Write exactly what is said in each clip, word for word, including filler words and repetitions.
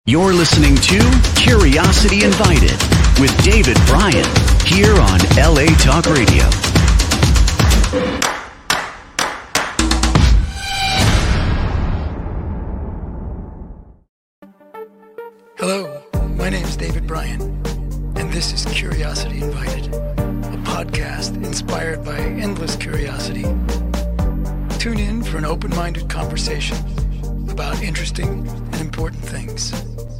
You're listening to Curiosity Invited with David Bryan here on L A Talk Radio. Hello, my name is David Bryan, and this is Curiosity Invited, a podcast inspired by endless curiosity. Tune in for an open-minded conversation about interesting and important things.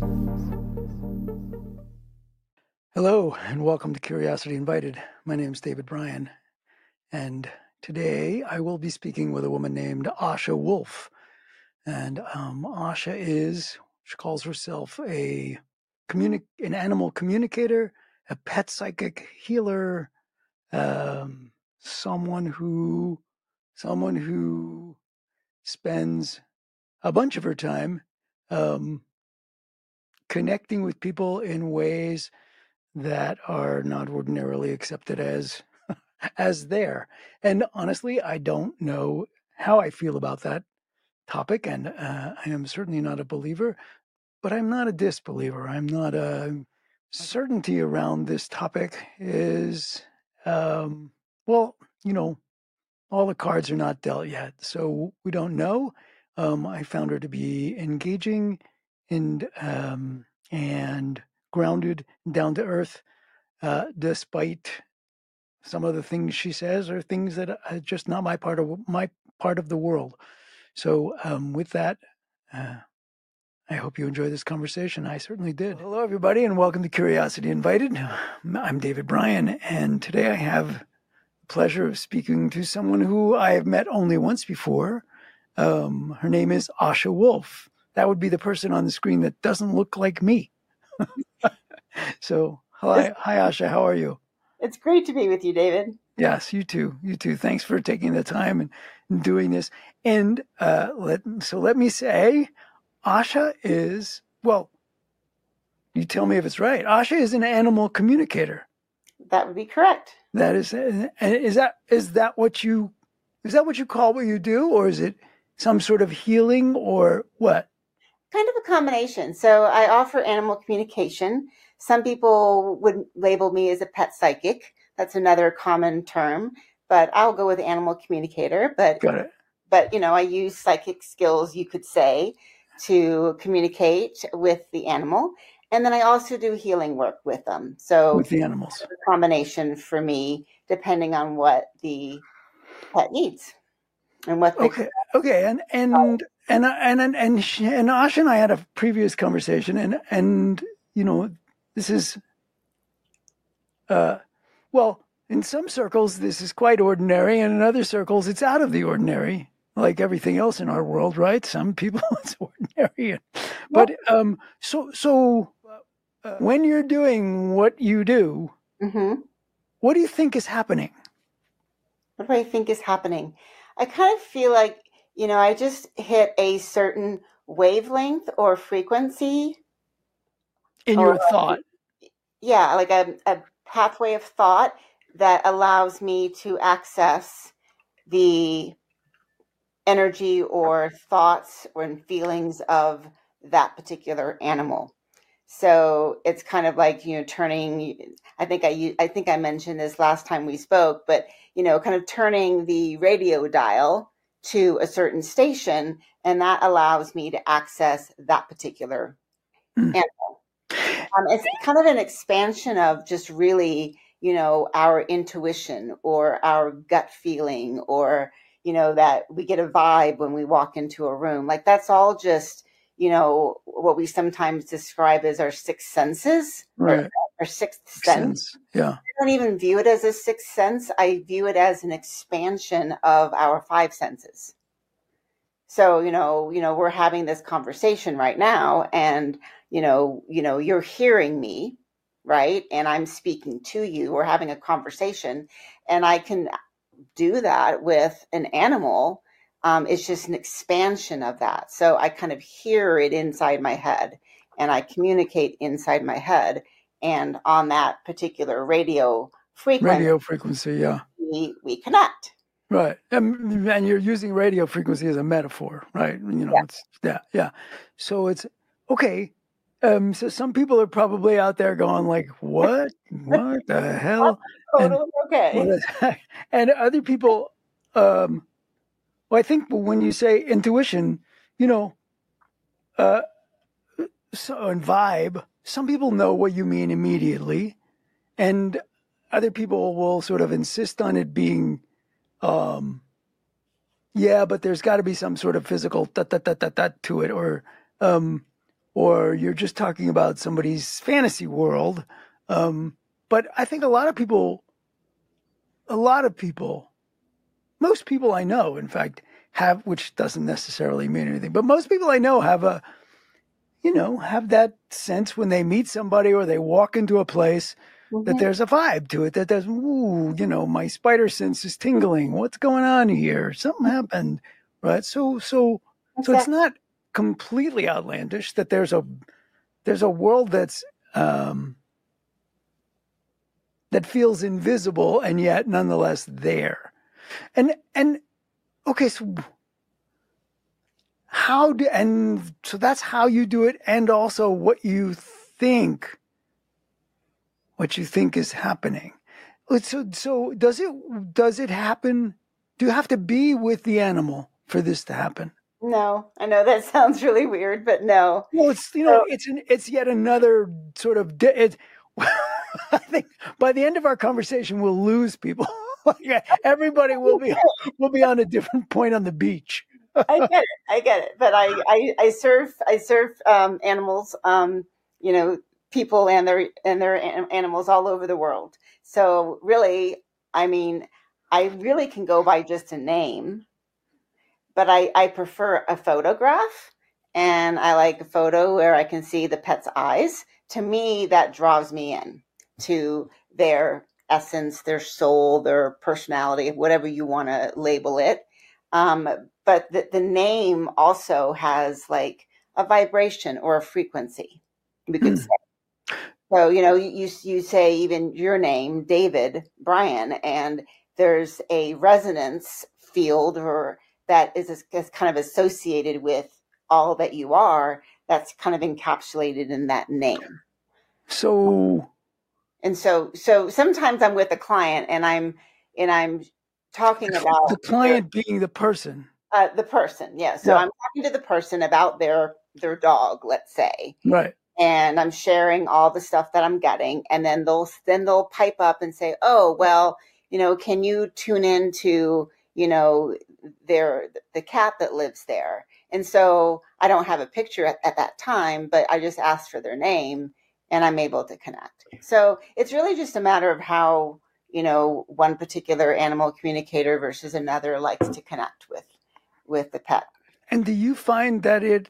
Hello, and welcome to Curiosity Invited. My name is David Bryan, and today I will be speaking with a woman named Asha Wolf. And um, Asha is, she calls herself a communi- an animal communicator, a pet psychic healer, um, someone who, someone who spends a bunch of her time um, connecting with people in ways that are not ordinarily accepted as as there. And honestly, I don't know how I feel about that topic, and uh, I am certainly not a believer, but I'm not a disbeliever. I'm not a certainty around this topic is, um, well, you know, all the cards are not dealt yet, so we don't know. Um, I found her to be engaging and um, and grounded, down to earth, uh, despite some of the things she says are things that are just not my part of my part of the world. So um, with that, uh, I hope you enjoy this conversation. I certainly did. Well, hello, everybody, and welcome to Curiosity Invited. I'm David Bryan, and today I have the pleasure of speaking to someone who I have met only once before. Um, her name is Asha Wolf. That would be the person on the screen that doesn't look like me. So, hi, hi, Asha. How are you? It's great to be with you, David. Yes, you too. You too. Thanks for taking the time and, and doing this. And uh, let so let me say, Asha is, well, you tell me if it's right. Asha is an animal communicator. That would be correct. That is, is that is that what you is that what you call what you do, or is it some sort of healing, or what? Kind of a combination. So I offer animal communication. Some people would label me as a pet psychic. That's another common term, but I'll go with animal communicator. But Got it. But you know, I use psychic skills, you could say, to communicate with the animal. And then I also do healing work with them. So With the animals. a combination for me, depending on what the pet needs and what they Okay. Okay. And and and and and and, she, and Asha and I had a previous conversation, and and you know, this is, uh, well, in some circles this is quite ordinary, and in other circles it's out of the ordinary. Like everything else in our world, right? Some people it's ordinary, but um, so so uh, when you're doing what you do, mm-hmm. what do you think is happening? What do I think is happening? I kind of feel like, you know, I just hit a certain wavelength or frequency In or, your thought. Yeah, like a, a pathway of thought that allows me to access the energy or thoughts or feelings of that particular animal. So it's kind of like, you know, turning, I think I, I think I mentioned this last time we spoke, but, you know, kind of turning the radio dial to a certain station, and that allows me to access that particular mm. animal. Um, it's kind of an expansion of just really, you know, our intuition or our gut feeling, or, you know, that we get a vibe when we walk into a room. Like that's all just, you know, what we sometimes describe as our sixth senses, right? Or our sixth sense. sense. Yeah. I don't even view it as a sixth sense. I view it as an expansion of our five senses. So, you know, you know, we're having this conversation right now, and, you know, you know, you're hearing me, right? And I'm speaking to you. We're having a conversation, and I can do that with an animal. Um, it's just an expansion of that. So I kind of hear it inside my head, and I communicate inside my head. And on that particular radio frequency, radio frequency, yeah, we, we connect. Right. And, and you're using radio frequency as a metaphor, right? You know, yeah. it's, yeah, yeah. So it's, okay, Um, so some people are probably out there going like, what, what the hell? And, Totally okay. and other people, um, well, I think when you say intuition, you know, uh, so and vibe, some people know what you mean immediately, and other people will sort of insist on it being, um, yeah, but there's got to be some sort of physical dot, dot, dot, dot, dot to it, or, um, or you're just talking about somebody's fantasy world. Um, but I think a lot of people, a lot of people, most people I know, in fact, have, which doesn't necessarily mean anything, but most people I know have a, you know, have that sense when they meet somebody or they walk into a place mm-hmm. that there's a vibe to it, that there's, ooh, you know, my spider sense is tingling. What's going on here? Something happened, right? So, so, exactly. so it's not completely outlandish that there's a, there's a world that's, um, that feels invisible and yet nonetheless there. And, and, okay, so how do, and so that's how you do it. And also what you think, what you think is happening. So, so does it, does it happen? Do you have to be with the animal for this to happen? No, I know that sounds really weird, but no. Well, it's, you know, so, it's an, it's yet another sort of, it, I think by the end of our conversation, we'll lose people. Everybody will be, will be on a different point on the beach. I get it. I get it. But I, I, I serve, I serve um, animals, um, you know, people and their, and their animals all over the world. So really, I mean, I really can go by just a name, but I, I prefer a photograph, and I like a photo where I can see the pet's eyes. To me, that draws me in to their essence, their soul, their personality, whatever you want to label it. Um, but the, the name also has like a vibration or a frequency, we could say. So, you know, you, you say even your name, David Bryan, and there's a resonance field or that is, is kind of associated with all that you are, that's kind of encapsulated in that name. So, and so, so sometimes I'm with a client and I'm, and I'm talking about the client their, being the person, uh, the person. Yeah. So yeah. I'm talking to the person about their, their dog, let's say. Right. And I'm sharing all the stuff that I'm getting. And then they'll, then they'll pipe up and say, oh, well, you know, can you tune into, you know, their, the cat that lives there? And so I don't have a picture at, at that time, but I just asked for their name and I'm able to connect. So it's really just a matter of how, you know, one particular animal communicator versus another likes to connect with, with the pet. And do you find that it,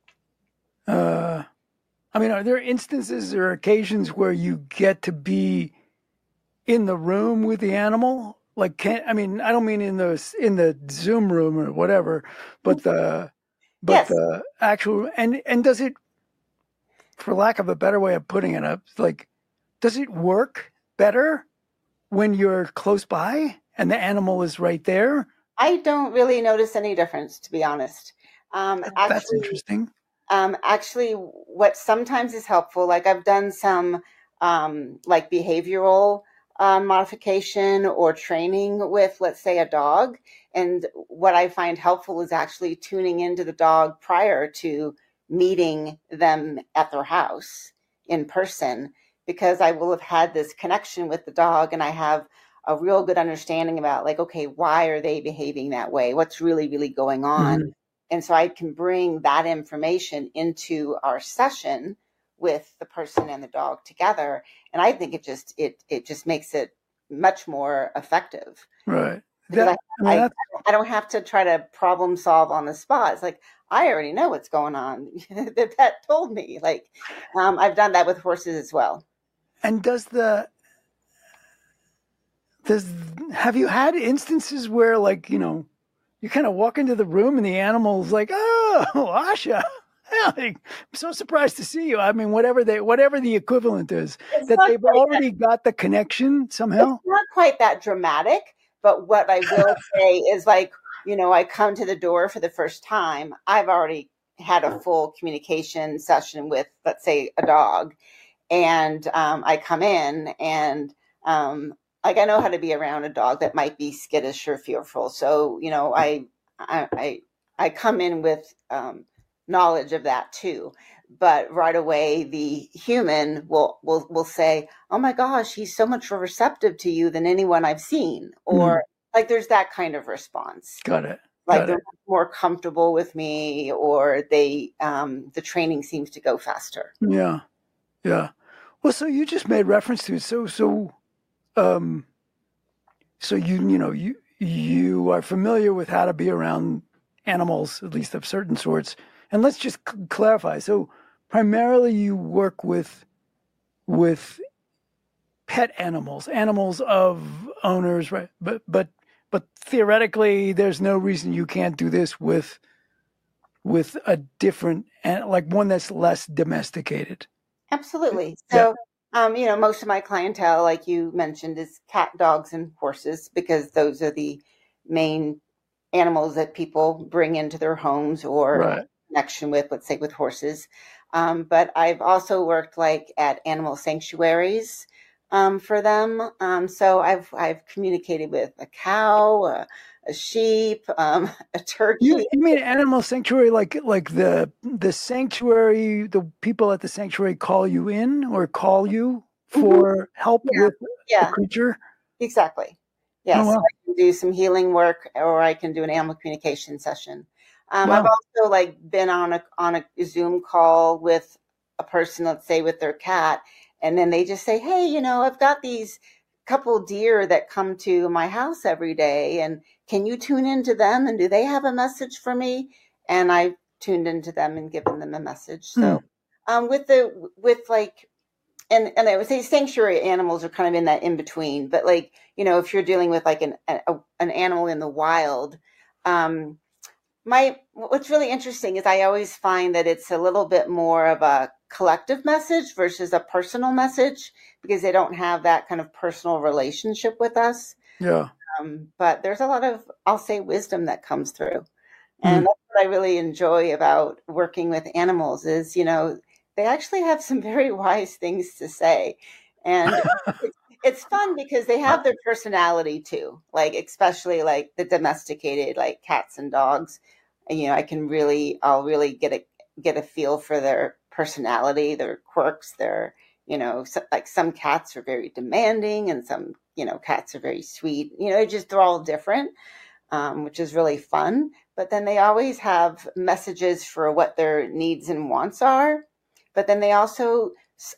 uh, I mean, are there instances or occasions where you get to be in the room with the animal? Like, can I mean, I don't mean in the in the Zoom room or whatever, but the but yes. the actual and and does it, for lack of a better way of putting it up, like, does it work better when you're close by and the animal is right there? I don't really notice any difference, to be honest. Um, actually, That's interesting. Um, actually, what sometimes is helpful, like I've done some um, like behavioral um, modification or training with, let's say, a dog. And what I find helpful is actually tuning into the dog prior to meeting them at their house in person, because I will have had this connection with the dog and I have a real good understanding about like, okay, why are they behaving that way? What's really, really going on? Mm-hmm. And so I can bring that information into our session with the person and the dog together. And I think it just, it, it just makes it much more effective. Right. That, I, I, I don't have to try to problem solve on the spot. It's like, I already know what's going on. The pet told me. Like, um, I've done that with horses as well. And does the, does, have you had instances where, like, you know, you kind of walk into the room and the animal's like, oh, Asha, I'm so surprised to see you. I mean, whatever they, whatever the equivalent is, it's that they've already that, got the connection somehow. It's not quite that dramatic, but what I will say is, like, you know, I come to the door for the first time, I've already had a full communication session with, let's say, a dog, and um, I come in and um, like I know how to be around a dog that might be skittish or fearful. So you know, I I I, I come in with um, knowledge of that too. But right away, the human will will will say, "Oh my gosh, he's so much more receptive to you than anyone I've seen," or Mm. like there's that kind of response. Got it. Like Got they're it. more comfortable with me, or they um, the training seems to go faster. Yeah. Yeah. Well, so you just made reference to it. So, so, um, so you, you know, you, you are familiar with how to be around animals, at least of certain sorts. And let's just c- clarify. So primarily you work with, with pet animals, animals of owners, right? But, but, but theoretically there's no reason you can't do this with, with a different, and like one that's less domesticated. Absolutely. Yeah. So, um, you know, most of my clientele, like you mentioned, is cat, dogs, and horses because those are the main animals that people bring into their homes or have Right. a connection with, let's say with horses. Um, but I've also worked like at animal sanctuaries um, for them. Um, so I've I've communicated with a cow, a, a sheep, um, a You, turkey. you mean animal sanctuary, like like the the sanctuary, the people at the sanctuary call you in or call you Mhm. for help Yeah, with a yeah, creature? exactly. Oh Yes, so wow, I can do some healing work, or I can do an animal communication session. Um, I've wow. also like been on a on a Zoom call with a person, let's say with their cat, and then they just say, "Hey, you know, I've got these couple deer that come to my house every day, and can you tune into them? And do they have a message for me?" And I tuned into them and given them a message. Hmm. So, um, with the with like and and I would say sanctuary animals are kind of in that in between. But like you know, if you're dealing with like an a, an animal in the wild, um, my what's really interesting is I always find that it's a little bit more of a collective message versus a personal message because they don't have that kind of personal relationship with us. Yeah. Um, but there's a lot of, I'll say, wisdom that comes through. Hmm. And that's what I really enjoy about working with animals is, you know, they actually have some very wise things to say. And it's, it's fun because they have their personality too, like especially like the domesticated, like cats and dogs. And, you know, I can really, I'll really get a get a feel for their personality, their quirks, their, you know, so, like some cats are very demanding and some, you know, cats are very sweet. You know, just they're all different, um, which is really fun. But then they always have messages for what their needs and wants are. But then they also,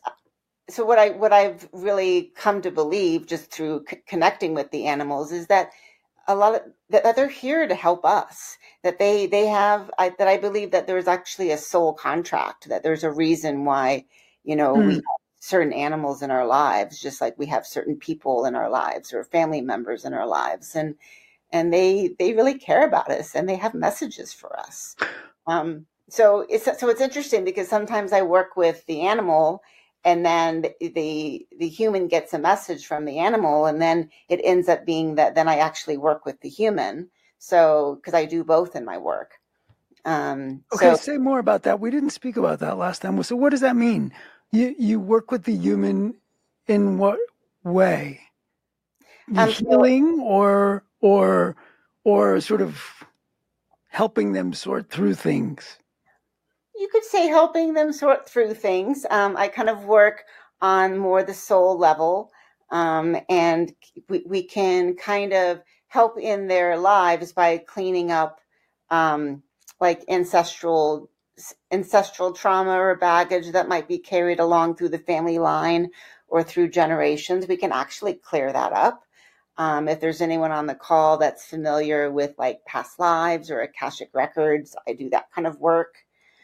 so what I what I've really come to believe just through c- connecting with the animals is that a lot of that, that they're here to help us. That they they have I, that I believe that there's actually a soul contract. That there's a reason why you know we Hmm. have certain animals in our lives, just like we have certain people in our lives or family members in our lives, and and they they really care about us and they have messages for us. Um, so it's so it's interesting because sometimes I work with the animal, and then the the human gets a message from the animal, and then it ends up being that then I actually work with the human. So because I do both in my work. Um, Okay, so say more about that. We didn't speak about that last time. So what does that mean? You you work with the human in what way? You um, so healing or or or sort of helping them sort through things? you could say helping them sort through things. Um, I kind of work on more the soul level, um, and we, we can kind of help in their lives by cleaning up um, like ancestral ancestral trauma or baggage that might be carried along through the family line or through generations. We can actually clear that up. Um, if there's anyone on the call that's familiar with like past lives or Akashic records, I do that kind of work.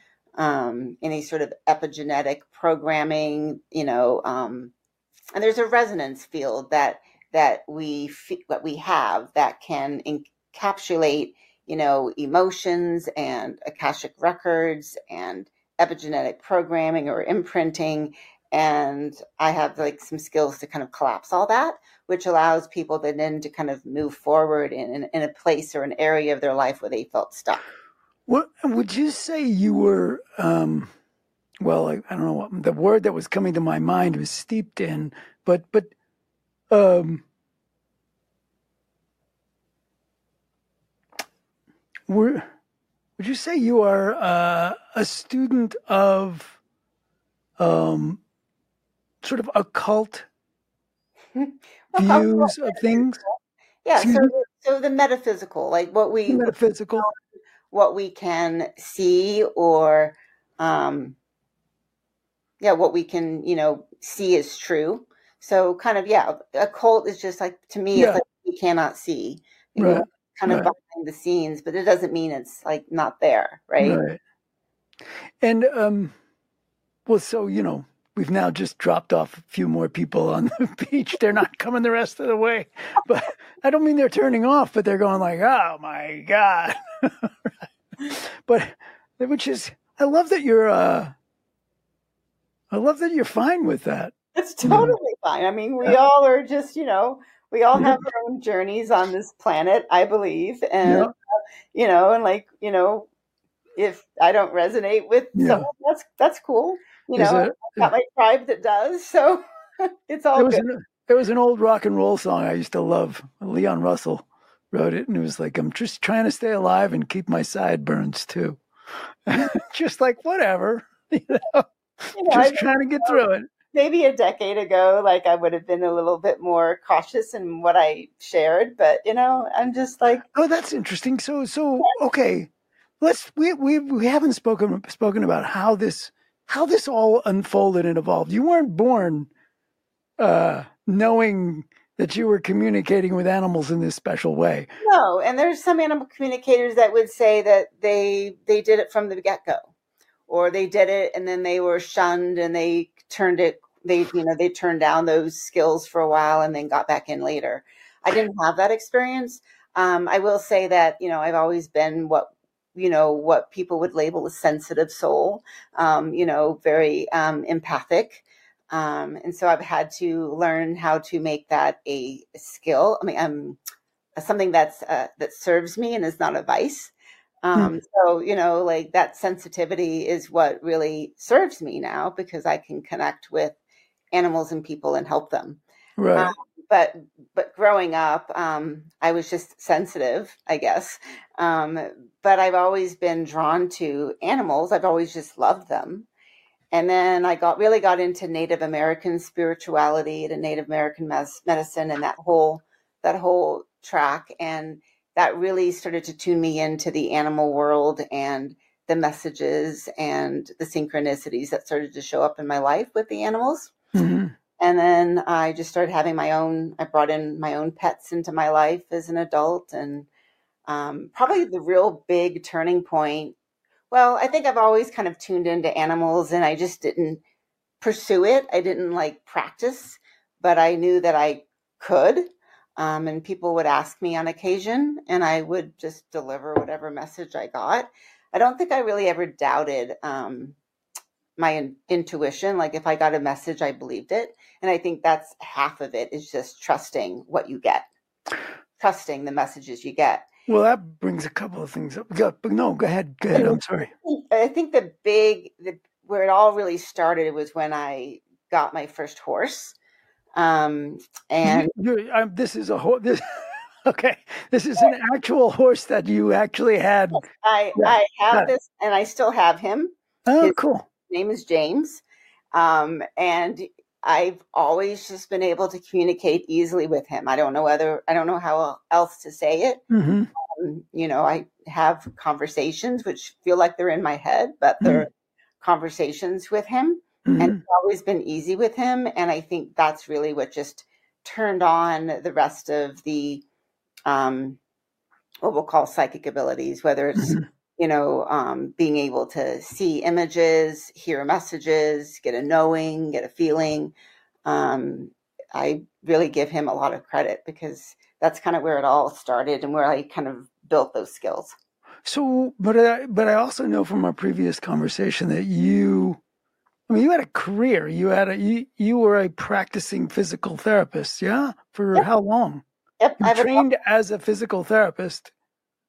Um, any sort of epigenetic programming, you know, um, and there's a resonance field that that we that we have that can encapsulate, you know, emotions and Akashic records and epigenetic programming or imprinting. And I have like some skills to kind of collapse all that, which allows people then to kind of move forward in, in, in a place or an area of their life where they felt stuck. What would you say you were? Um, well, I, I don't know what the word that was coming to my mind was steeped in, but but um, were would you say you are uh, a student of um, sort of occult Okay. views of things? Yeah, Excuse so me, so the metaphysical, like what the we metaphysical. what we can see or um yeah, what we can, you know, see is true. So kind of yeah, a cult is just like to me it's Yeah, like we cannot see. You know, right, kind of right, behind the scenes, but it doesn't mean it's like not there, right? right. And um, well, so you know, we've now just dropped off a few more people on the beach. They're not coming the rest of the way, but I don't mean they're turning off, but they're going like, "Oh my god!" But which is, I love that you're, uh, I love that you're fine with that. It's You know, totally fine. I mean, we yeah, all are just, you know, we all yeah, have our own journeys on this planet, I believe. And, yeah, you know, and like, you know, if I don't resonate with yeah. someone, that's that's cool. You Is know, it? I've got my tribe that does, so it's all There was good. an there was an old rock and roll song I used to love. Leon Russell wrote it, and it was like, "I'm just trying to stay alive and keep my sideburns too." Just like whatever, you know, You know, I just mean, trying to get through it. maybe a decade ago, like I would have been a little bit more cautious in what I shared, but you know, I'm just like, Oh, that's interesting. So, so okay, let's we we we haven't spoken spoken about how this how this all unfolded and evolved. You weren't born uh, knowing that you were communicating with animals in this special way. no. And there's some animal communicators that would say that they they did it from the get-go, or they did it and then they were shunned and they turned it they you know they turned down those skills for a while and then got back in later. I didn't have that experience. um, I will say that you know I've always been what you know what people would label a sensitive soul, um, you know very um, empathic, um, and so I've had to learn how to make that a skill. I mean, um, something that's uh, that serves me and is not a vice. Hmm. Um, so, you know, like that sensitivity is what really serves me now because I can connect with animals and people and help them. Um, Right. but but growing up, um, I was just sensitive, I guess. Um, but I've always been drawn to animals. I've always just loved them. And then I got really got into Native American spirituality, to Native American mes- medicine, and that whole that whole track, and that really started to tune me into the animal world and the messages and the synchronicities that started to show up in my life with the animals. Hmm. And then I just started having my own. I brought in my own pets into my life as an adult, and um, probably the real big turning point. Well, I think I've always kind of tuned into animals and I just didn't pursue it. I didn't like practice, but I knew that I could. Um, and people would ask me on occasion, and I would just deliver whatever message I got. I don't think I really ever doubted um, my in- intuition. Like if I got a message, I believed it. And I think that's half of it is just trusting what you get, trusting the messages you get. Well, that brings a couple of things up. Go, no, go ahead. Go ahead. I'm sorry. I think the big, the, where it all really started was when I got my first horse. Um, and You, you, I'm, this is a horse. This, okay. This is an actual horse that you actually had. I, Yeah. I have Got it. this, and I still have him. Oh, His cool. name is James. Um, and I've always just been able to communicate easily with him. I don't know whether, I don't know how else to say it. Hmm. Um, you know, I have conversations which feel like they're in my head, but they're mm-hmm. conversations with him. Mm-hmm. And it's always been easy with him. And I think that's really what just turned on the rest of the, um, what we'll call psychic abilities, whether it's, mm-hmm. you know, um, being able to see images, hear messages, get a knowing, get a feeling. Um, I really give him a lot of credit because that's kind of where it all started and where I kind of built those skills. So, but I, but I also know from our previous conversation that you, I mean, you had a career. You had a you, you were a practicing physical therapist, yeah? For yep. how long? Yep, You I've trained a- as a physical therapist.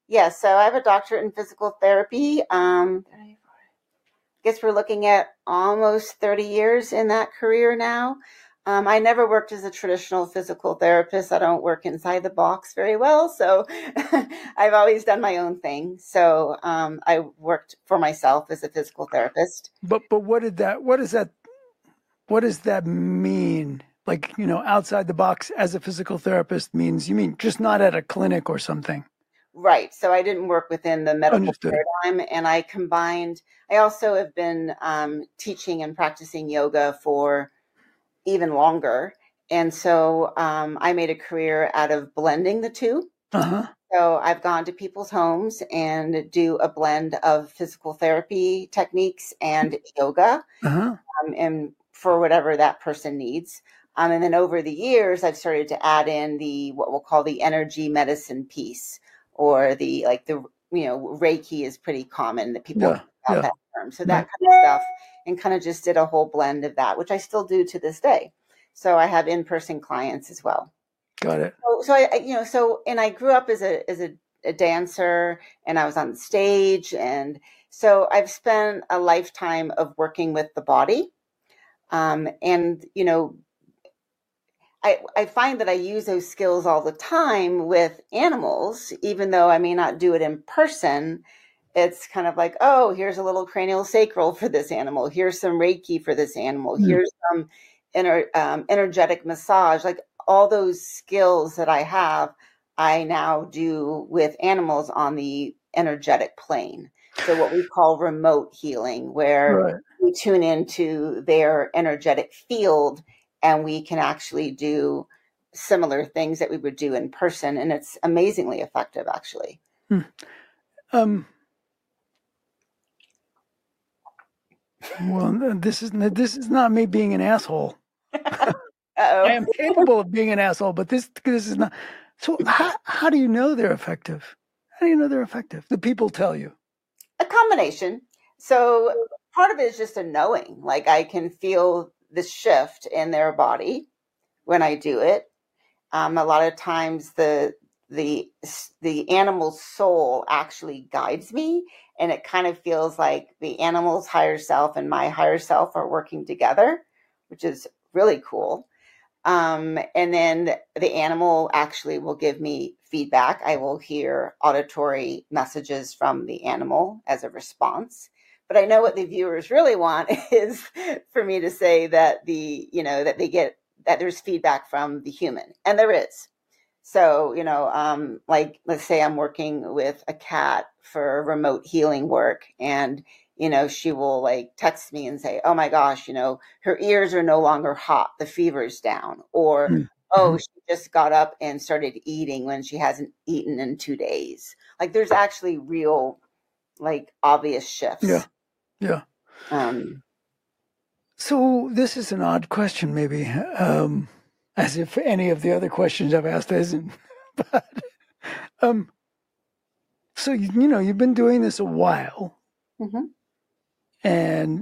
Yeah, so I have a doctorate in physical therapy. Um, I guess we're looking at almost thirty years in that career now. Um, I never worked as a traditional physical therapist. I don't work inside the box very well, so I've always done my own thing. So um, I worked for myself as a physical therapist. But but what did that? What does that? What does that mean? Like, you know, outside the box as a physical therapist means you mean just not at a clinic or something. Right. So I didn't work within the medical Understood. paradigm, and I combined. I also have been um, teaching and practicing yoga for even longer. And so um, I made a career out of blending the two. Uh-huh. So I've gone to people's homes and do a blend of physical therapy techniques and yoga, Uh-huh. um, and for whatever that person needs. Um, and then over the years, I've started to add in the what we'll call the energy medicine piece, or the like the you know Reiki is pretty common that people Yeah, know about yeah. that term. So Right. that kind of stuff, and kind of just did a whole blend of that, which I still do to this day. So I have in-person clients as well. Got it. So, so I, I- you know, so and I grew up as a as a, a dancer, and I was on stage, and so I've spent a lifetime of working with the body, um, and you know, I I find that I use those skills all the time with animals, even though I may not do it in person. It's kind of like, oh, here's a little cranial sacral for this animal. Here's some Reiki for this animal. Mm. Here's some ener, um, energetic massage. Like all those skills that I have, I now do with animals on the energetic plane. So what we call remote healing, where Right. we tune into their energetic field, and we can actually do similar things that we would do in person. And it's amazingly effective, actually. Hmm. Um, well, this is this is not me being an asshole. I Uh-oh. am capable of being an asshole, but this this is not. So how how do you know they're effective? How do you know they're effective? The people tell you. A combination. So part of it is just a knowing. Like I can feel the shift in their body when I do it. Um, a lot of times the the the animal's soul actually guides me, and it kind of feels like the animal's higher self and my higher self are working together, which is really cool. Um, and then the animal actually will give me feedback. I will hear auditory messages from the animal as a response. But I know what the viewers really want is for me to say that the, you know, that they get, that there's feedback from the human. And there is. So, you know, um, like, let's say I'm working with a cat for remote healing work, and, you know, she will like text me and say, oh my gosh, you know, her ears are no longer hot, the fever's down. Or, Mm-hmm. oh, she just got up and started eating when she hasn't eaten in two days. Like there's actually real, like obvious shifts. Yeah. Yeah. Um, So this is an odd question, maybe, um, as if any of the other questions I've asked isn't. But um, so you, you know, you've been doing this a while, mm-hmm. and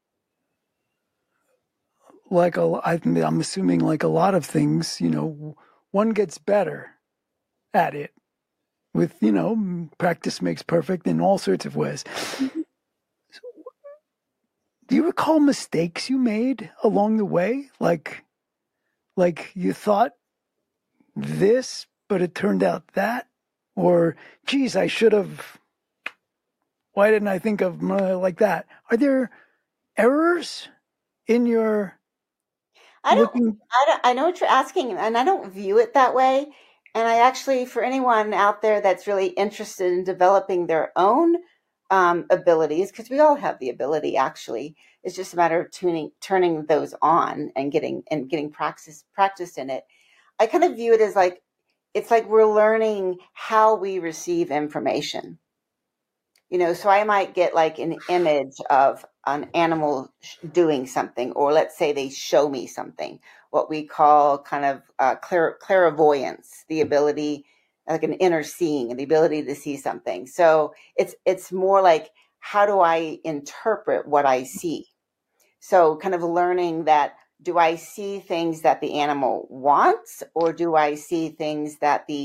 like a, I, I'm assuming, like a lot of things, you know, one gets better at it with, you know, practice makes perfect in all sorts of ways. Mm-hmm. So, do you recall mistakes you made along the way? Like, like you thought this, but it turned out that? Or, geez, I should have, why didn't I think of uh, like that? Are there errors in your I don't, looking? I don't, I know what you're asking, and I don't view it that way. And I actually, for anyone out there that's really interested in developing their own um, abilities, because we all have the ability, actually, it's just a matter of tuning, turning those on and getting and getting practice practice in it. I kind of view it as like it's like we're learning how we receive information. You know, so I might get like an image of an animal doing something, or let's say they show me something, what we call kind of uh, clair- clairvoyance, the ability, like an inner seeing, and the ability to see something. So it's it's more like, how do I interpret what I see? So kind of learning that, do I see things that the animal wants, or do I see things that the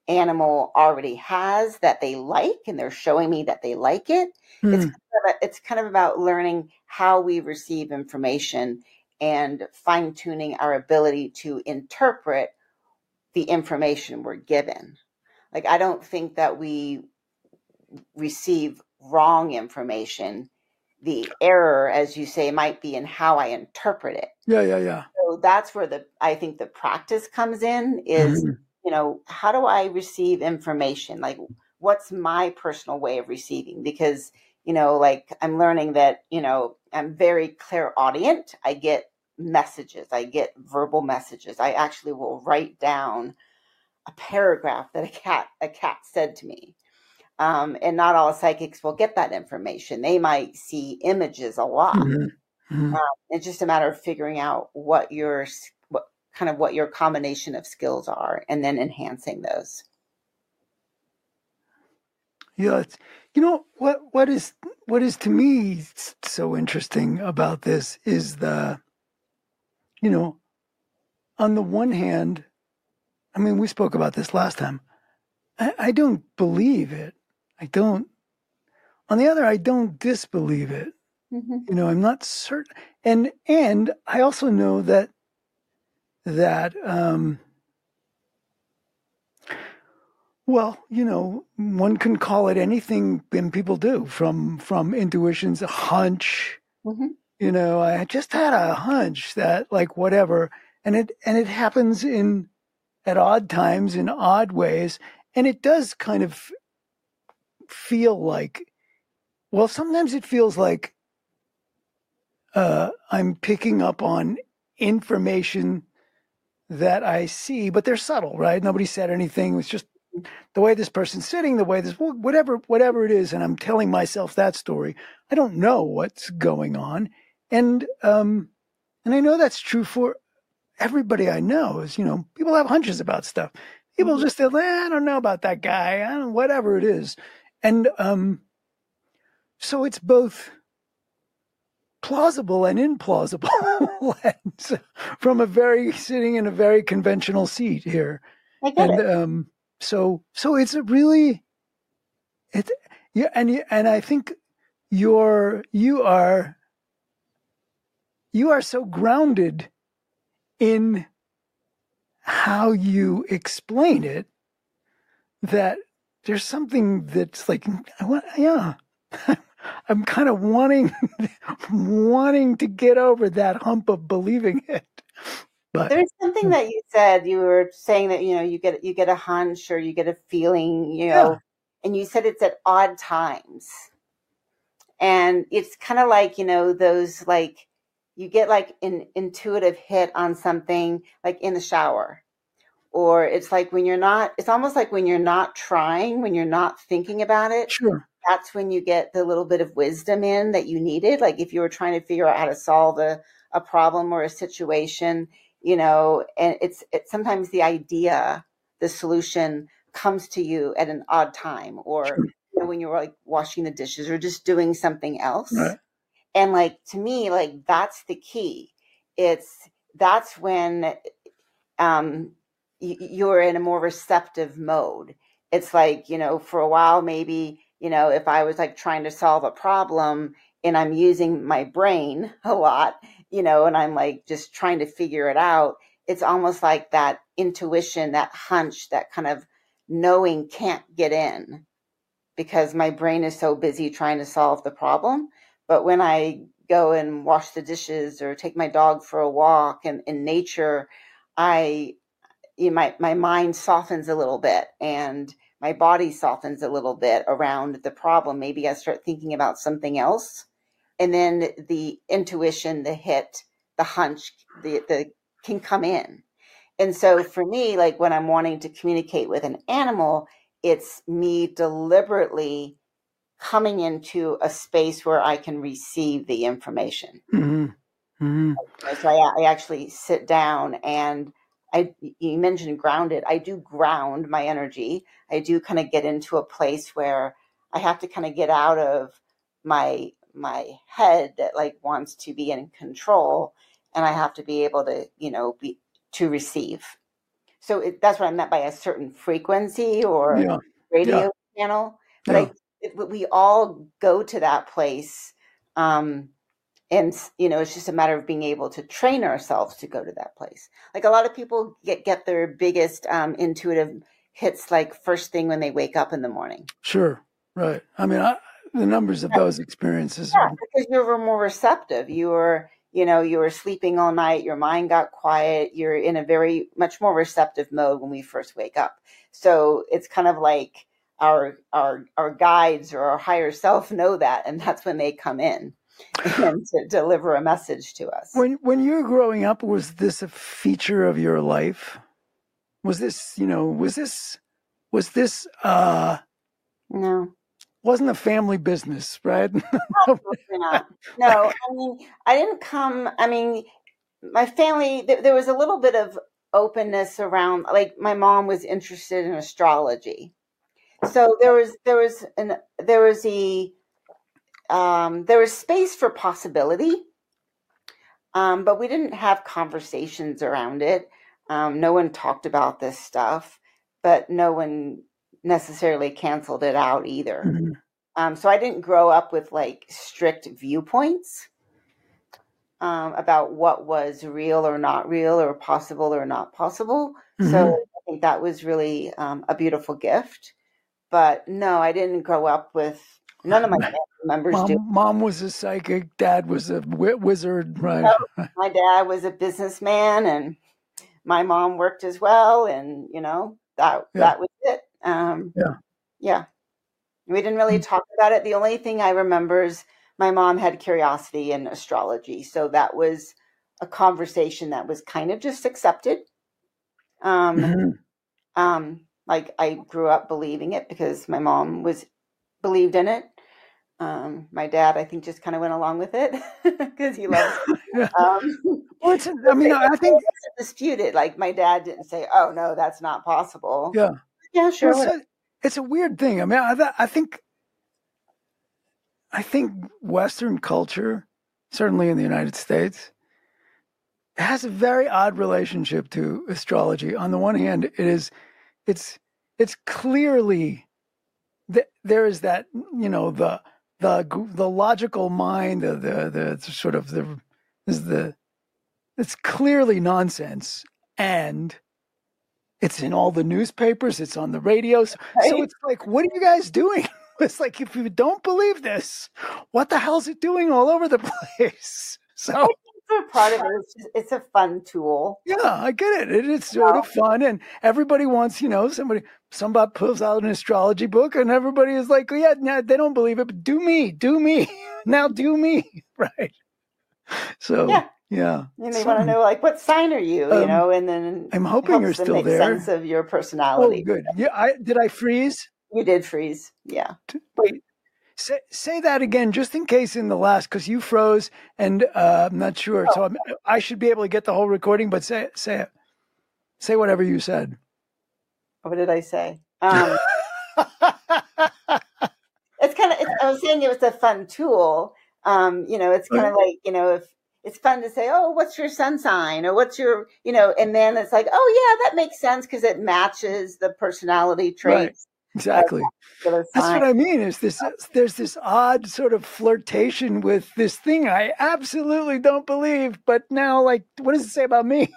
animal already has that they like, and they're showing me that they like it. Mm. It's kind of a, it's kind of about learning how we receive information and fine-tuning our ability to interpret the information we're given. Like, I don't think that we receive wrong information. The error, as you say, might be in how I interpret it. Yeah, yeah, yeah. So that's where the I think the practice comes in is, Mhm. you know, how do I receive information? Like, what's my personal way of receiving? Because, you know, like I'm learning that, you know, I'm very clairaudient. I get messages, I get verbal messages. I actually will write down a paragraph that a cat a cat said to me. Um, and not all psychics will get that information. They might see images a lot. Mhm. Mhm. Um, it's just a matter of figuring out what your what kind of what your combination of skills are, and then enhancing those. Yeah, it's, you know what what is what is to me s- so interesting about this is the, you know, on the one hand, I mean, we spoke about this last time. I, I don't believe it. I don't. On the other, I don't disbelieve it. Mm-hmm. You know, I'm not certain, and and I also know that that um, well, you know, one can call it anything, and people do, from from intuitions, a hunch. Mm-hmm. You know, I just had a hunch that, like, whatever, and it and it happens in at odd times in odd ways, and it does kind of feel like, well, sometimes it feels like uh, I'm picking up on information that I see, but they're subtle, right? Nobody said anything. It was just the way this person's sitting, the way this, whatever, whatever it is, and I'm telling myself that story. I don't know what's going on, and um, and I know that's true for everybody I know. Is, you know, people have hunches about stuff. People Mm-hmm. just say, eh, I don't know about that guy. I don't, whatever it is, and um, so it's both plausible and implausible lens from a very sitting in a very conventional seat here. I get And it. um, so so it's a really it yeah, and you, and I think you're you are you are so grounded in how you explain it that there's something that's like, I want, yeah, I'm kind of wanting wanting to get over that hump of believing it. But There's something that you said. You were saying that, you know, you get you get a hunch or you get a feeling, you yeah, know, and you said it's at odd times. And it's kind of like, you know, those like you get like an intuitive hit on something like in the shower. Or it's like when you're not, it's almost like when you're not trying, when you're not thinking about it, sure. that's when you get the little bit of wisdom in that you needed. Like if you were trying to figure out how to solve a, a problem or a situation, you know, and it's, it's sometimes the idea, the solution comes to you at an odd time, or Sure. you know, when you're like washing the dishes or just doing something else. Right. And like to me, like that's the key. It's that's when um, you're in a more receptive mode. It's like, you know, for a while, maybe, you know, if I was like trying to solve a problem and I'm using my brain a lot, you know, and I'm like just trying to figure it out, it's almost like that intuition, that hunch, that kind of knowing can't get in because my brain is so busy trying to solve the problem. But when I go and wash the dishes or take my dog for a walk and in nature, I you my my mind softens a little bit and my body softens a little bit around the problem. Maybe I start thinking about something else, and then the intuition, the hit, the hunch, the the can come in. And so for me, like when I'm wanting to communicate with an animal, it's me deliberately coming into a space where I can receive the information. Mm-hmm. Mm-hmm. So I, I actually sit down and I, you mentioned grounded. I do ground my energy. I do kind of get into a place where I have to kind of get out of my my head that like wants to be in control, and I have to be able to, you know, be to receive. so it, that's what I meant by a certain frequency or Yeah. radio Yeah. channel. But Yeah. I, it, we all go to that place. Um, and, you know, it's just a matter of being able to train ourselves to go to that place. Like a lot of people get, get their biggest um, intuitive hits like first thing when they wake up in the morning. Sure. Right. I mean, I, the numbers of Yeah. those experiences Yeah, are, because you were more receptive. You were, you know, you were sleeping all night. Your mind got quiet. You're in a very much more receptive mode when we first wake up. So it's kind of like our our our guides or our higher self know that, and that's when they come in and to deliver a message to us. when when you were growing up, was this a feature of your life? Was this, you know, was this was this uh No. wasn't a family business, right? Absolutely not. No, I mean, I didn't come, I mean, my family, there, there was a little bit of openness around, like my mom was interested in astrology. So there was, there was an, there was a, um, there was space for possibility. Um, but we didn't have conversations around it. Um, no one talked about this stuff, but no one necessarily canceled it out either. Mhm. Um, so I didn't grow up with like strict viewpoints um, about what was real or not real or possible or not possible. Mhm. So I think that was really um, a beautiful gift. But no, I didn't grow up with, none of my family members do. Mom, mom was a psychic. Dad was a wi- wizard, right? No, my dad was a businessman and my mom worked as well. And, you know, that, Yeah. that was it. Um, Yeah. yeah. We didn't really Mm. talk about it. The only thing I remember is my mom had curiosity in astrology. So that was a conversation that was kind of just accepted. Um, Mhm. um, like I grew up believing it because my mom was believed in it. Um, my dad, I think, just kind of went along with it because he loves it. Yeah. Um, Well, it's, I mean, I think, it wasn't disputed. Like my dad didn't say, "Oh no, that's not possible." yeah. Yeah, Well, sure. it's, whatever. a, it's a weird thing. I mean, I, I think, I think Western culture, certainly in the United States, has a very odd relationship to astrology. On the one hand, it is, it's, it's clearly that there is that, you know, the the the logical mind, the the, the sort of the is the it's clearly nonsense, and it's in all the newspapers, it's on the radios. Right? So it's like, what are you guys doing? It's like, if you don't believe this, what the hell's it doing all over the place? So For part of it, it's, just, it's a fun tool. yeah, I get it. it it's sort of fun, and everybody wants, you know, somebody somebody pulls out an astrology book, and everybody is like, yeah, nah, they don't believe it, but do me, do me, now do me, right? So Yeah. yeah, And they so, want to know, like, what sign are you? You um, know, and then I'm it hoping helps you're them still make there. sense of your Oh, personality. good. Yeah, I did. I freeze. You did freeze. Yeah. Wait, say say that again, just in case in the last, because you froze, and uh, I'm not sure. So I'm, I should be able to get the whole recording, but say say it. Say whatever you said. What did I say? Um, it's kind of. It's, I was saying it was a fun tool. Um, you know, it's kind of like, you know, if it's fun to say, "Oh, what's your sun sign?" or "What's your," you know, and then it's like, "Oh, yeah, that makes sense because it matches the personality traits." Exactly. That's what I mean. Is this? There's this odd sort of flirtation with this thing I absolutely don't believe, but now, like, what does it say about me?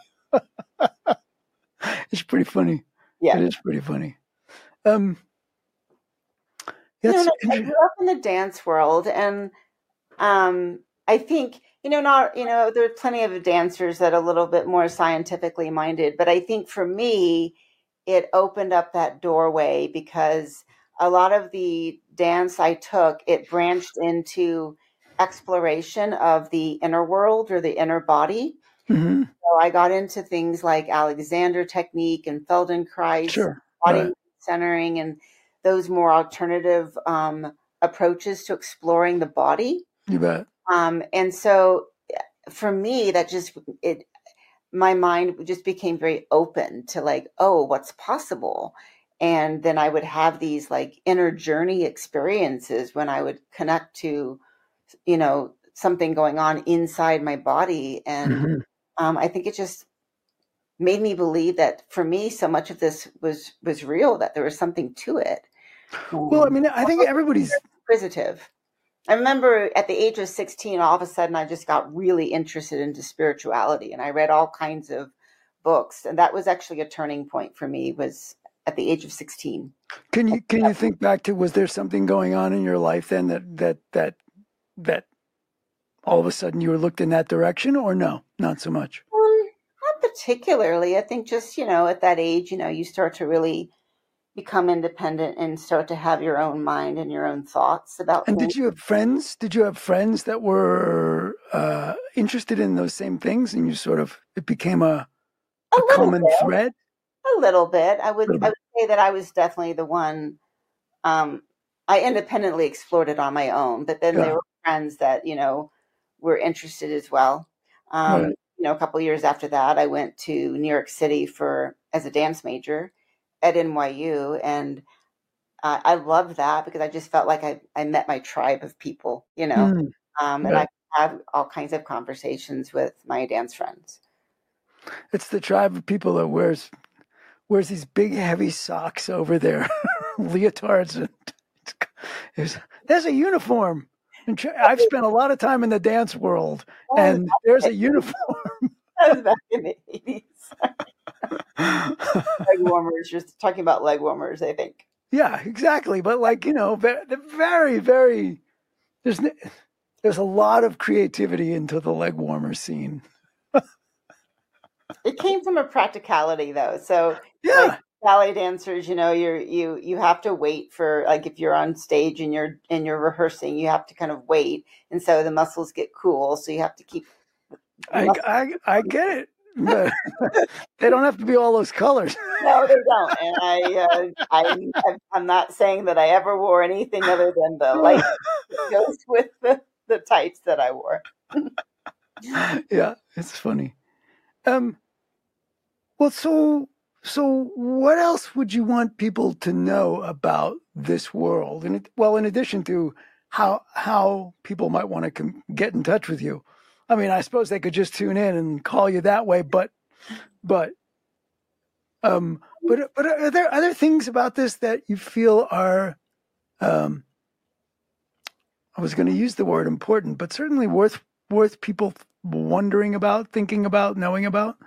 It's pretty funny. Yeah, it is pretty funny. Um, you that's know, I inter- grew up in the dance world, and um, I think, you know, not, you know, there's plenty of dancers that are a little bit more scientifically minded, but I think for me, it opened up that doorway because a lot of the dance I took, it branched into exploration of the inner world or the inner body. Mhm. So I got into things like Alexander technique and Feldenkrais, Sure. body Right. centering, and those more alternative um, approaches to exploring the body. You bet. Um, and so for me, that just, it, my mind just became very open to like, oh, what's possible. And then I would have these like inner journey experiences when I would connect to, you know, something going on inside my body. And Mhm. um, I think it just, made me believe that for me, so much of this was was real, that there was something to it. Well, I Um, mean, I think everybody's inquisitive. I remember at the age of sixteen, all of a sudden, I just got really interested into spirituality, and I read all kinds of books, and that was actually a turning point for me. Was at the age of sixteen. Can you can you think back to, was there something going on in your life then that that that that all of a sudden you were looked in that direction, or no, not so much? Um, not particularly. I think just, you know, at that age, you know, you start to really become independent and start to have your own mind and your own thoughts about And things. did you have friends? Did you have friends that were uh, interested in those same things, and you sort of, it became a A a little common bit, thread? a little bit. I would, A little I bit. would say that I was definitely the one. Um, I independently explored it on my own, but then there Yeah. were friends that, you know, were interested as well. Um, Right. you know, a couple of years after that, I went to New York City for as a dance major at N Y U, and uh, I loved that because I just felt like I, I met my tribe of people, you know, Mm, um, and right. I had all kinds of conversations with my dance friends. It's the tribe of people that wears wears these big heavy socks over their leotards, and there's, there's a uniform. And tr- I've spent a lot of time in the dance world, That was and there's a uniform. that was back in the eighties. Leg warmers, you're talking about leg warmers, I think. Yeah, exactly. But like, you know, ve- they're very, very. There's n- there's a lot of creativity into the leg warmer scene. It came from a practicality though. So like Yeah, ballet dancers, you know, you're you you have to wait for, like, if you're on stage and you're and you're rehearsing, you have to kind of wait. And so the muscles get cool. So you have to keep the I, muscles. I, I get it, but they don't have to be all those colors. No, they don't. And I uh, I I'm not saying that I ever wore anything other than the light that goes with the, the tights that I wore. Yeah, it's funny. Um, well, so so what else would you want people to know about this world? And it, well, in addition to how how people might want to com- get in touch with you, I mean, I suppose they could just tune in and call you that way. But but um, but but are there other things about this that you feel are um, I was going to use the word important, but certainly worth worth people wondering about, thinking about, knowing about?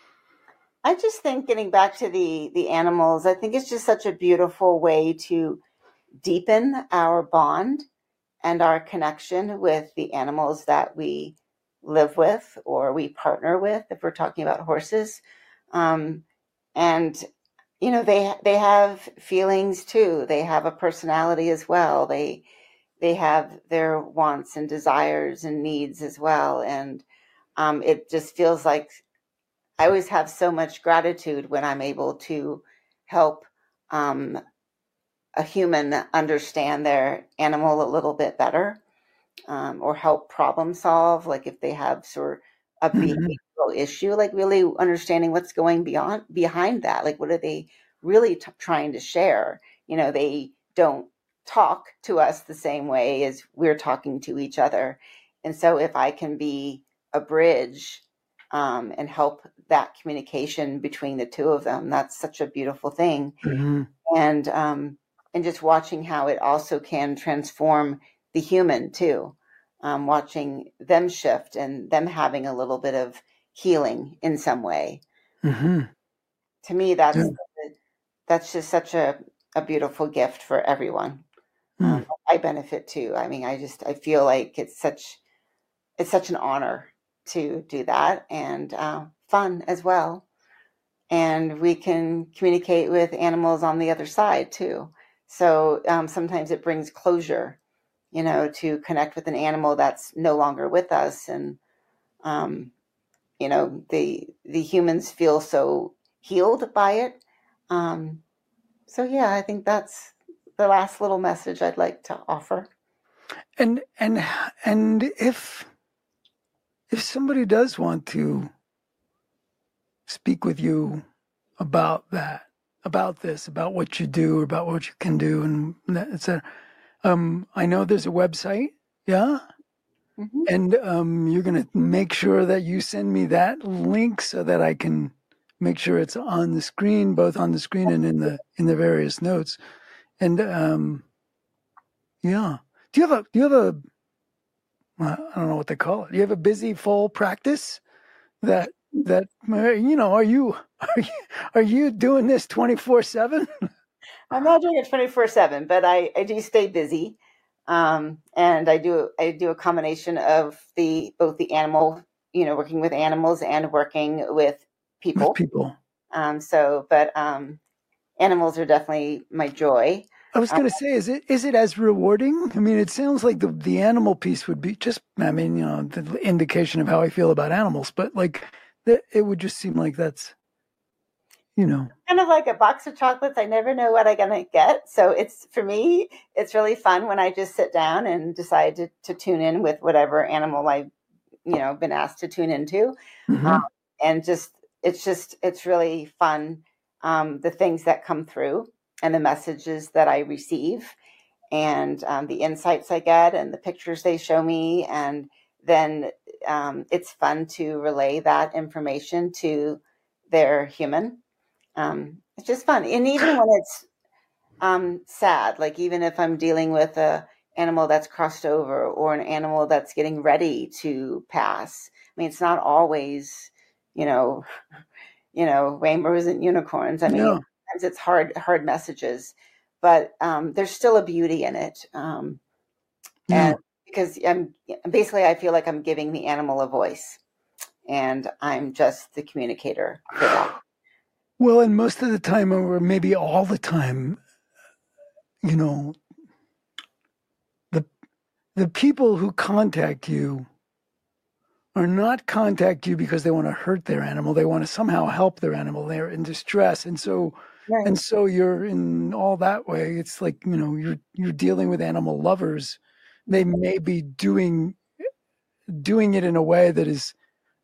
I just think, getting back to the the animals, I think it's just such a beautiful way to deepen our bond and our connection with the animals that we live with or we partner with, if we're talking about horses. Um, and you know, they they have feelings too. They have a personality as well. They they have their wants and desires and needs as well. And um, it just feels like I always have so much gratitude when I'm able to help um, a human understand their animal a little bit better, um, or help problem solve, like if they have sort of a Mhm. behavioral issue, like really understanding what's going beyond behind that. Like, what are they really t- trying to share? You know, they don't talk to us the same way as we're talking to each other. And so if I can be a bridge, um, and help that communication between the two of them, that's such a beautiful thing. Mhm. And um, and just watching how it also can transform the human too, um, watching them shift and them having a little bit of healing in some way. Mhm. To me, Yeah. that's that's just such a, a beautiful gift for everyone. Mm. Um, I benefit too. I mean, I just I feel like it's such it's such an honor to do that, and uh, fun as well. And we can communicate with animals on the other side too. So um, sometimes it brings closure, you know, to connect with an animal that's no longer with us, and um, you know, the the humans feel so healed by it. Um, so yeah, I think that's the last little message I'd like to offer. And and and if if somebody does want to speak with you about that, about this, about what you do, about what you can do, and that, et cetera, um, I know there's a website, yeah, Hmm. and um, you're gonna make sure that you send me that link so that I can make sure it's on the screen, both on the screen and in the in the various notes. And um, yeah, do you have a do you have a I don't know what they call it. Do you have a busy full practice that that you know? Are you are you, are you doing this twenty-four seven? I'm not doing it twenty-four seven, but I, I do stay busy. Um, and I do I do a combination of the both the animal, you know, working with animals and working with people. With people. Um, so, but um, animals are definitely my joy. I was going to say, is it is it as rewarding? I mean, it sounds like the the animal piece would be just, I mean, you know, the indication of how I feel about animals, but like, the, it would just seem like that's, you know, kind of like a box of chocolates. I never know what I'm going to get. So it's, for me, it's really fun when I just sit down and decide to, to tune in with whatever animal I've, you know, been asked to tune into. Mm-hmm. Um, and just, it's just, it's really fun. Um, the things that come through and the messages that I receive and um, the insights I get and the pictures they show me. And then um, it's fun to relay that information to their human. Um, it's just fun. And even when it's um, sad, like even if I'm dealing with a animal that's crossed over or an animal that's getting ready to pass, I mean, it's not always, you know, you know, rainbows and unicorns. I mean, no. Sometimes it's hard, hard messages, but um, there's still a beauty in it. Um, no. And because I'm basically, I feel like I'm giving the animal a voice and I'm just the communicator for that. Well, and most of the time, or maybe all the time, you know, the the people who contact you are not contact you because they want to hurt their animal. They want to somehow help their animal. They're in distress, and so right. and so you're in all that way. It's like, you know, you're you're dealing with animal lovers. They may be doing doing it in a way that is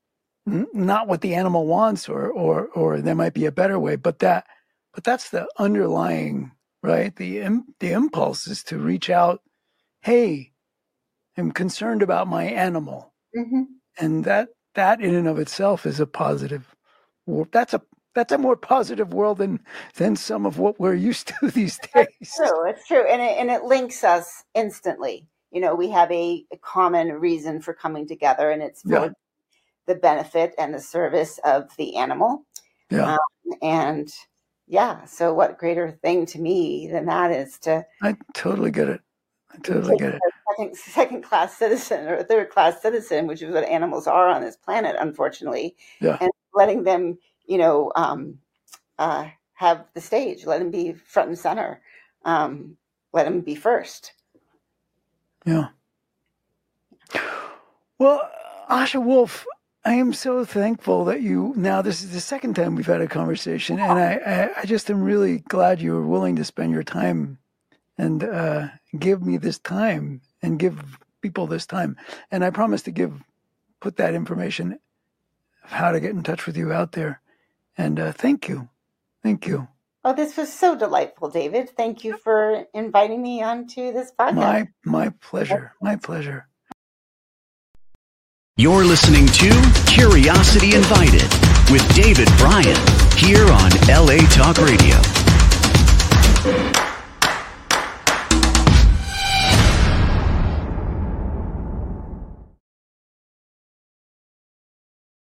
not what the animal wants, or, or, or there might be a better way, but that, but that's the underlying, right? The, the impulse is to reach out. Hey, I'm concerned about my animal. Mm-hmm. And that, that in and of itself is a positive, that's a, that's a more positive world than, than some of what we're used to these days. It's true. It's true. And it, and it links us instantly. You know, we have a, a common reason for coming together, and it's for yeah. the benefit and the service of the animal. Yeah. Um, and yeah, so what greater thing to me than that is to... I totally get it. I totally get it. Second, second class citizen or third class citizen, which is what animals are on this planet, unfortunately. Yeah. And letting them, you know, um, uh, have the stage, let them be front and center, um, let them be first. Yeah. Well, Asha Wolf, I am so thankful that you, now this is the second time we've had a conversation, and I, I, I just am really glad you were willing to spend your time and uh, give me this time and give people this time. And I promise to give, put that information of how to get in touch with you out there. And uh, thank you. Thank you. Oh, this was so delightful, David. Thank you for inviting me onto this podcast. My, my pleasure. My pleasure. You're listening to Curiosity Invited with David Bryan here on L A Talk Radio.